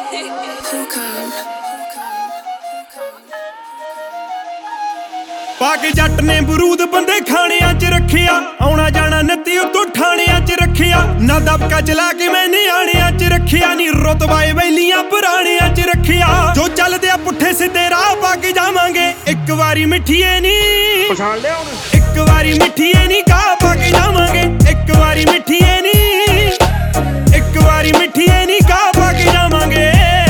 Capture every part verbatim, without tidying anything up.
पाके जट ने बरूद बंदे खाणियां च रखिया आउणा जाना नत्ती उतों ठाणियां च रखिया ना दबका चला के मैं नियाणियां च रखिया नी रुतबाए वैलियां पुराणियां च रखिया जो चलदे पुट्ठे सिद्धे राह पाके जावांगे एक वारी मिठिए नी पछाण लिया हुण एक वारी मिठिए नी गाह पाके जावांगे एक वारी मिठिए नी एक वारी मिठिए नी गाह पाके जावांगे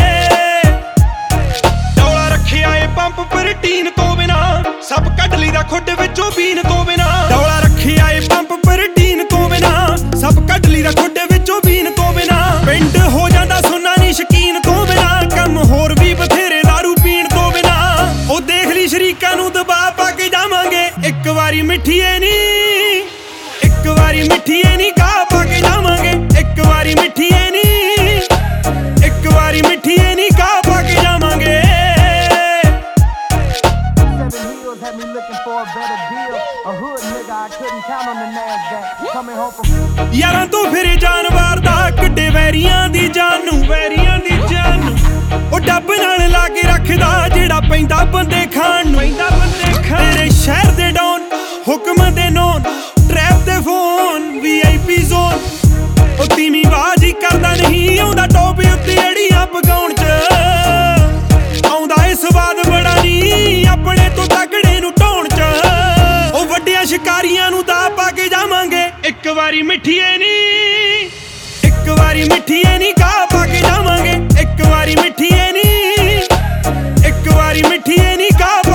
डौला रखिया ए पंप प्रोटीन तो बिना सब कढ लीदा खुड विचों बीन तो बिना डौला रखिया ए पंप प्रोटीन तो बिना सब कढ लीदा खुड विचों बीन तो बिना पिंड हो जांदा सुन्ना नी शकीन तो बिना कम होर भी बथेरे दारू पीण तो बिना ओ देख ली शरीकां नूं दबा पाके जावांगे एक वारी मिठिए नी एक वारी मिठिए नी गाह पाके जावांगे एक वारी मिठिए नी एक वारी मिठिए नी गाह पाके जावांगे Had me looking for a better deal. A hood nigga, I couldn't count on the NASDAQ. Coming home from यारां तो फिरे जानवर दा कड्डे वैरियां दी जानू वैरियां दी जानू ओ डब नाल ला के रखदा जेड़ा पैंदा बंदे खाण नूं पैंदा बंदे खाण तेरे शहर दे डॉन हुक्म दे नॉन ट्रैप दे फोन वीआईपी जोन ओ तीमी बाजी करदा नहीं आउंदा टॉप उत्ते अड़ियां पकाउण च आउंदा ए स्वाद बड़ा नहीं अपने तो तगड़े शिकारियां नूं दा पाके जावांगे एक वारी मिठिए नी एक वारी मिठिए नी गाह पाके जावांगे एक वारी मिठिए नी एक वारी मिठिए नी गाह